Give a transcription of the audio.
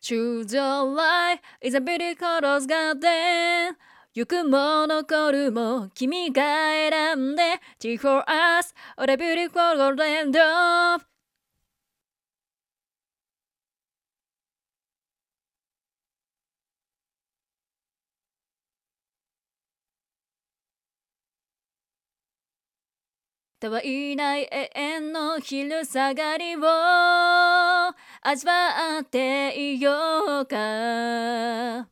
Choose your life is a beauty colors garden 行くも残るも君が選んで T for us or a beautiful golden dove 人はいない永遠の昼下がりを味わっていようか